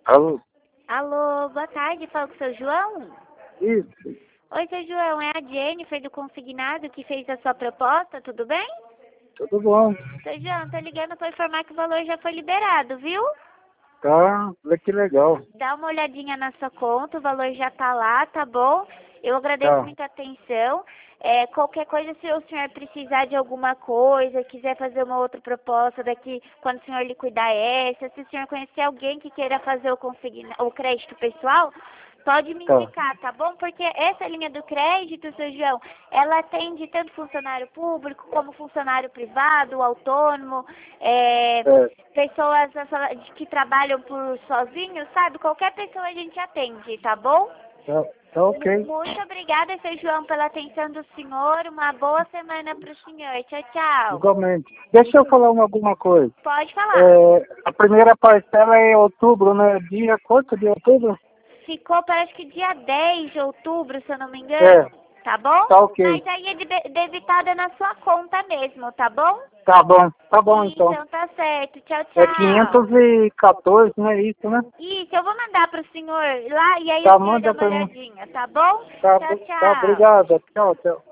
Alô? Alô, boa tarde, falo com o seu João? Isso, Oi, seu João, é a Jennifer do Consignado que fez a sua proposta, tudo bem? tudo bom? Seu João, tô ligando para informar que o valor já foi liberado, viu? Tá, olha que legal. Dá uma olhadinha na sua conta, o valor já tá lá, tá bom? Eu agradeço Tá, muita atenção. Qualquer coisa, se o senhor precisar de alguma coisa, quiser fazer uma outra proposta daqui, quando o senhor liquidar essa, se o senhor conhecer alguém que queira fazer o crédito pessoal, pode me tá. indicar, tá bom? Porque essa linha do crédito, seu João, ela atende tanto funcionário público como funcionário privado, autônomo, É, pessoas que trabalham por sozinhos, sabe? Qualquer pessoa a gente atende, tá bom? tá ok. Muito obrigada, seu João, pela atenção do senhor. Uma boa semana para o senhor. Tchau, tchau. Igualmente. Deixa eu falar alguma coisa. Pode falar. A primeira parcela é em outubro, né? Dia quanto de outubro? Ficou, parece que dia 10 de outubro, se eu não me engano. É, Tá bom? tá ok. Mas aí é debitada na sua conta mesmo, tá bom? Tá bom então. Então tá certo. Tchau, É tchau. 514, não é isso, né? Isso, eu vou mandar pro senhor lá e aí Tá, o senhor dá manda uma pra mim. olhadinha, tá bom? Tá, Tchau, tá, tchau. obrigado. Tchau, tchau.